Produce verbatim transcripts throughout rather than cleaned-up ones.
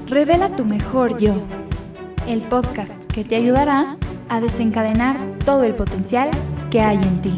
Revela tu mejor yo, el podcast que te ayudará a desencadenar todo el potencial que hay en ti.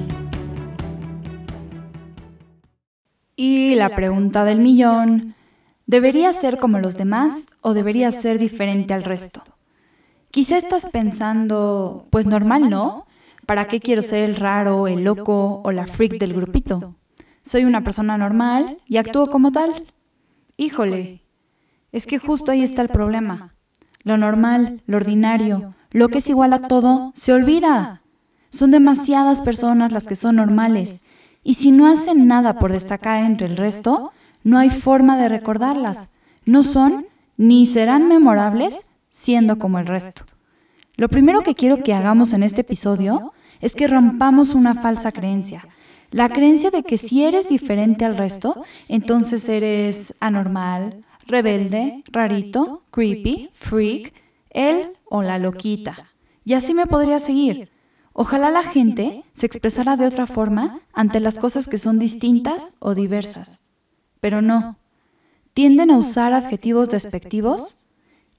Y la pregunta del millón, ¿deberías ser como los demás o deberías ser diferente al resto? Quizá estás pensando, pues normal, ¿no? ¿Para qué quiero ser el raro, el loco o la freak del grupito? Soy una persona normal y actúo como tal. Híjole, es que justo ahí está el problema. Lo normal, lo ordinario, lo que es igual a todo, se olvida. Son demasiadas personas las que son normales. Y si no hacen nada por destacar entre el resto, no hay forma de recordarlas. No son ni serán memorables siendo como el resto. Lo primero que quiero que hagamos en este episodio es que rompamos una falsa creencia. La creencia de que si eres diferente al resto, entonces eres anormal, rebelde, rarito, creepy, freak, él o la loquita. Y así me podría seguir. Ojalá la gente se expresara de otra forma ante las cosas que son distintas o diversas. Pero no. Tienden a usar adjetivos despectivos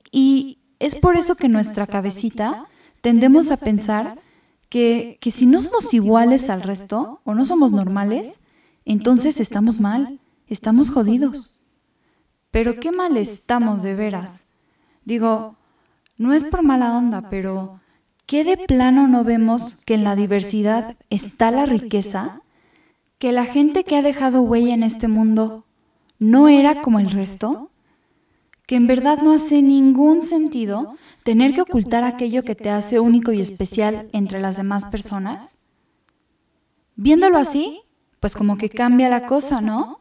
y es por eso que en nuestra cabecita tendemos a pensar que, que si no somos iguales al resto o no somos normales, entonces estamos mal, estamos jodidos. Pero qué mal estamos de veras. Digo, no es por mala onda, pero ¿qué de plano no vemos que en la diversidad está la riqueza? ¿Que la gente que ha dejado huella en este mundo no era como el resto? ¿Que en verdad no hace ningún sentido tener que ocultar aquello que te hace único y especial entre las demás personas? Viéndolo así, pues como que cambia la cosa, ¿no?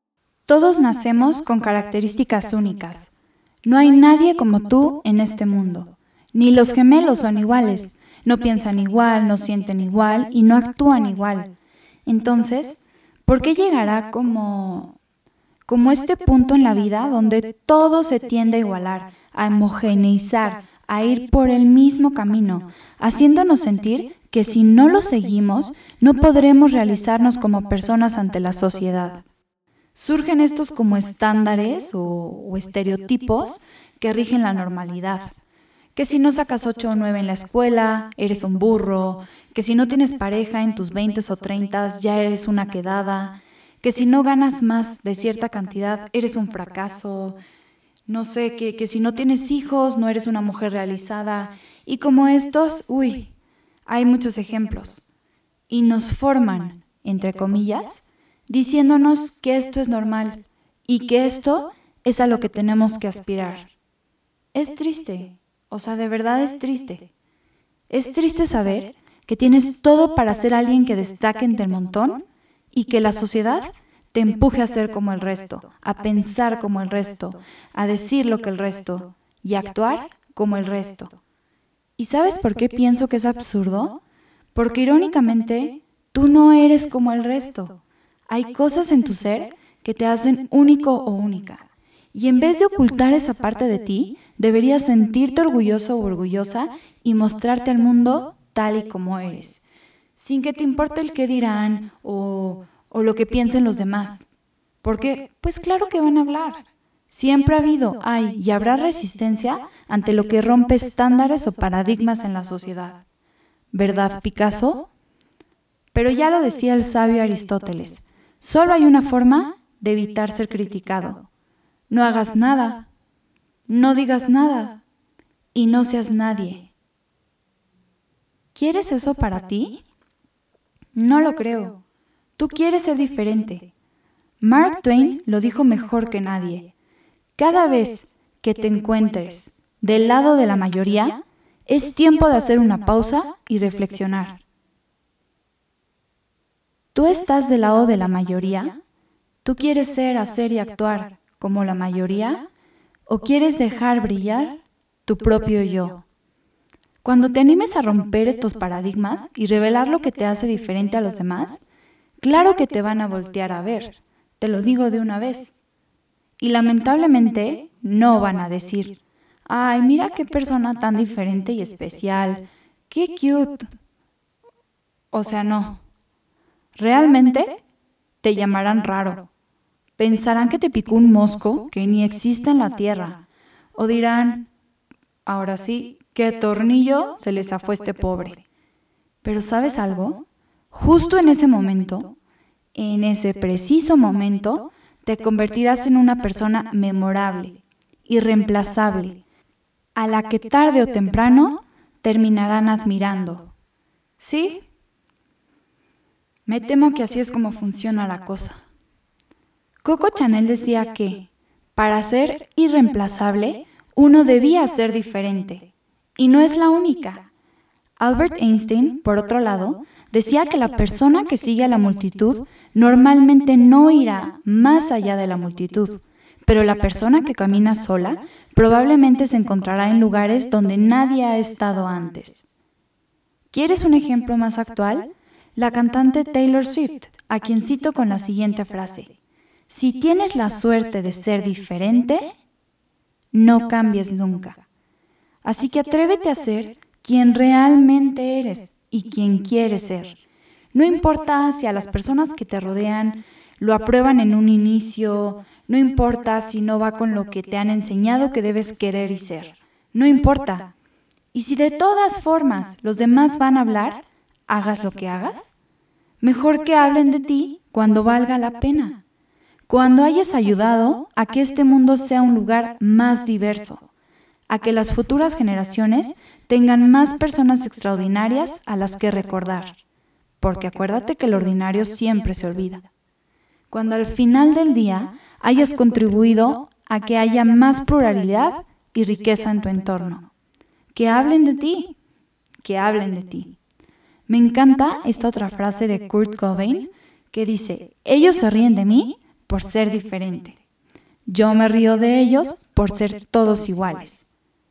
Todos nacemos con características únicas. No hay nadie como tú en este mundo. Ni los gemelos son iguales. No piensan igual, no sienten igual y no actúan igual. Entonces, ¿por qué llegará como... como este punto en la vida donde todo se tiende a igualar, a homogeneizar, a ir por el mismo camino, haciéndonos sentir que si no lo seguimos, no podremos realizarnos como personas ante la sociedad? Surgen estos como estándares o, o estereotipos que rigen la normalidad. Que si no sacas ocho o nueve en la escuela, eres un burro. Que si no tienes pareja en tus veintes o treintas, ya eres una quedada. Que si no ganas más de cierta cantidad, eres un fracaso. No sé, que, que si no tienes hijos, no eres una mujer realizada. Y como estos, uy, hay muchos ejemplos. Y nos forman, entre comillas, diciéndonos que esto es normal y que esto es a lo que tenemos que aspirar. Es triste, o sea, de verdad es triste. Es triste saber que tienes todo para ser alguien que destaque entre el montón y que la sociedad te empuje a ser como el resto, a pensar como el resto, a decir lo que el resto y a actuar como el resto. ¿Y sabes por qué pienso que es absurdo? Porque irónicamente, tú no eres como el resto. Hay cosas en tu ser que te hacen único o única. Y en vez de ocultar esa parte de ti, deberías sentirte orgulloso o orgullosa y mostrarte al mundo tal y como eres, sin que te importe el qué dirán o, o lo que piensen los demás. Porque, pues claro que van a hablar. Siempre ha habido, hay y habrá resistencia ante lo que rompe estándares o paradigmas en la sociedad. ¿Verdad, Picasso? Pero ya lo decía el sabio Aristóteles. Solo hay una forma de evitar ser criticado. No hagas nada, no digas nada y no seas nadie. ¿Quieres eso para ti? No lo creo. Tú quieres ser diferente. Mark Twain lo dijo mejor que nadie. Cada vez que te encuentres del lado de la mayoría, es tiempo de hacer una pausa y reflexionar. ¿Tú estás del lado de la mayoría? ¿Tú quieres ser, hacer y actuar como la mayoría? ¿O quieres dejar brillar tu propio yo? Cuando te animes a romper estos paradigmas y revelar lo que te hace diferente a los demás, claro que te van a voltear a ver, te lo digo de una vez. Y lamentablemente no van a decir, ay, mira qué persona tan diferente y especial, qué cute. O sea, no. Realmente te llamarán raro. Pensarán que te picó un mosco que ni existe en la tierra. O dirán, ahora sí, ¿qué tornillo se les zafó este pobre? Pero ¿sabes algo? Justo en ese momento, en ese preciso momento, te convertirás en una persona memorable, irreemplazable, a la que tarde o temprano terminarán admirando. ¿Sí? Me temo que así es como funciona la cosa. Coco Chanel decía que, para ser irreemplazable, uno debía ser diferente. Y no es la única. Albert Einstein, por otro lado, decía que la persona que sigue a la multitud normalmente no irá más allá de la multitud, pero la persona que camina sola probablemente se encontrará en lugares donde nadie ha estado antes. ¿Quieres un ejemplo más actual? La cantante Taylor Swift, a quien cito con la siguiente frase: si tienes la suerte de ser diferente, no cambies nunca. Así que atrévete a ser quien realmente eres y quien quieres ser. No importa si a las personas que te rodean lo aprueban en un inicio, no importa si no va con lo que te han enseñado que debes querer y ser. No importa. Y si de todas formas los demás van a hablar, hagas lo que hagas, mejor que hablen de ti cuando valga la pena. Cuando hayas ayudado a que este mundo sea un lugar más diverso, a que las futuras generaciones tengan más personas extraordinarias a las que recordar, porque acuérdate que el ordinario siempre se olvida. Cuando al final del día hayas contribuido a que haya más pluralidad y riqueza en tu entorno. Que hablen de ti, que hablen de ti. Me encanta esta otra frase de Kurt Cobain que dice: ellos se ríen de mí por ser diferente. Yo me río de ellos por ser todos iguales.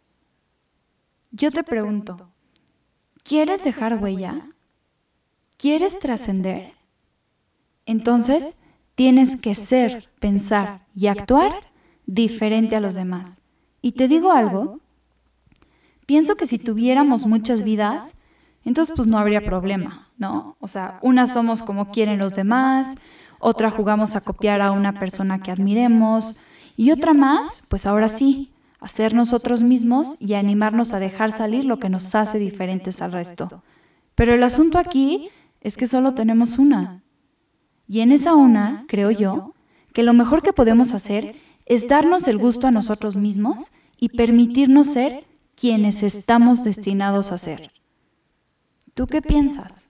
Yo te pregunto, ¿quieres dejar huella? ¿Quieres trascender? Entonces, tienes que ser, pensar y actuar diferente a los demás. Y te digo algo, pienso que si tuviéramos muchas vidas, entonces pues no habría problema, ¿no? O sea, unas somos como quieren los demás, otra jugamos a copiar a una persona que admiremos, y otra más, pues ahora sí, a ser nosotros mismos y a animarnos a dejar salir lo que nos hace diferentes al resto. Pero el asunto aquí es que solo tenemos una. Y en esa una, creo yo, que lo mejor que podemos hacer es darnos el gusto a nosotros mismos y permitirnos ser quienes estamos destinados a ser. ¿Tú qué piensas?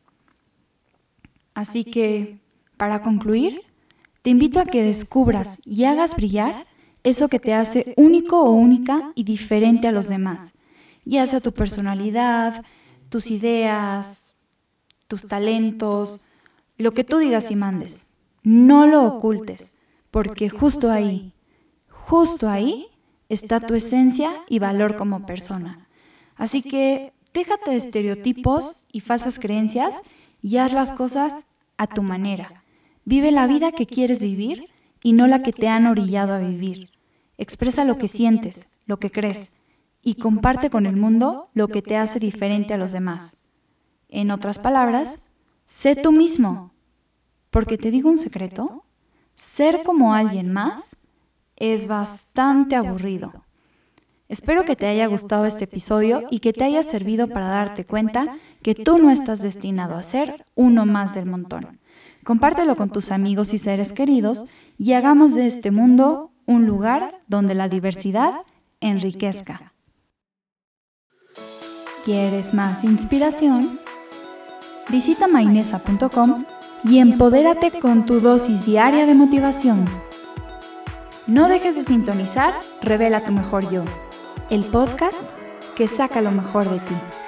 Así que, para concluir, te invito a que descubras y hagas brillar eso que te hace único o única y diferente a los demás, ya sea tu personalidad, tus ideas, tus talentos, lo que tú digas y mandes. No lo ocultes, porque justo ahí, justo ahí está tu esencia y valor como persona. Así que déjate de estereotipos y falsas creencias y haz las cosas a tu manera. Vive la vida que quieres vivir y no la que te han orillado a vivir. Expresa lo que sientes, lo que crees, y comparte con el mundo lo que te hace diferente a los demás. En otras palabras, sé tú mismo. Porque te digo un secreto, ser como alguien más es bastante aburrido. Espero que te haya gustado este episodio y que te haya servido para darte cuenta que tú no estás destinado a ser uno más del montón. Compártelo con tus amigos y seres queridos y hagamos de este mundo un lugar donde la diversidad enriquezca. ¿Quieres más inspiración? Visita mainesa punto com y empodérate con tu dosis diaria de motivación. No dejes de sintonizar Revela tu mejor yo, el podcast que saca lo mejor de ti.